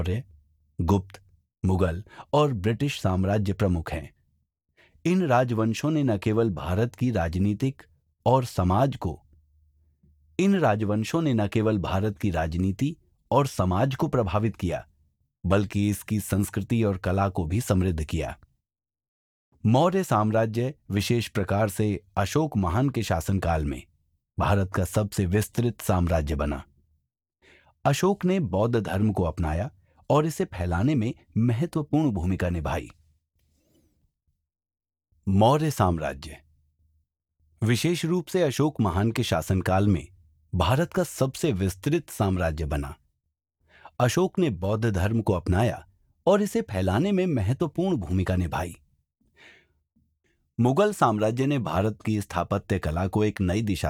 मौर्य, गुप्त, मुगल और ब्रिटिश साम्राज्य प्रमुख हैं। इन राजवंशों ने न केवल भारत की राजनीतिक और समाज को इन राजवंशों ने न केवल भारत की राजनीति और समाज को प्रभावित किया, बल्कि इसकी संस्कृति और कला को भी समृद्ध किया। मौर्य साम्राज्य विशेष प्रकार से अशोक महान के शासनकाल में भारत का सबसे विस्तृत साम्राज्य बना। अशोक ने बौद्ध धर्म को अपनाया और इसे फैलाने में महत्वपूर्ण भूमिका निभाई। मौर्य साम्राज्य विशेष रूप से अशोक महान के शासनकाल में भारत का सबसे विस्तृत साम्राज्य बना। अशोक ने बौद्ध धर्म को अपनाया और इसे फैलाने में महत्वपूर्ण भूमिका निभाई। मुगल साम्राज्य ने भारत की स्थापत्य कला को एक नई दिशा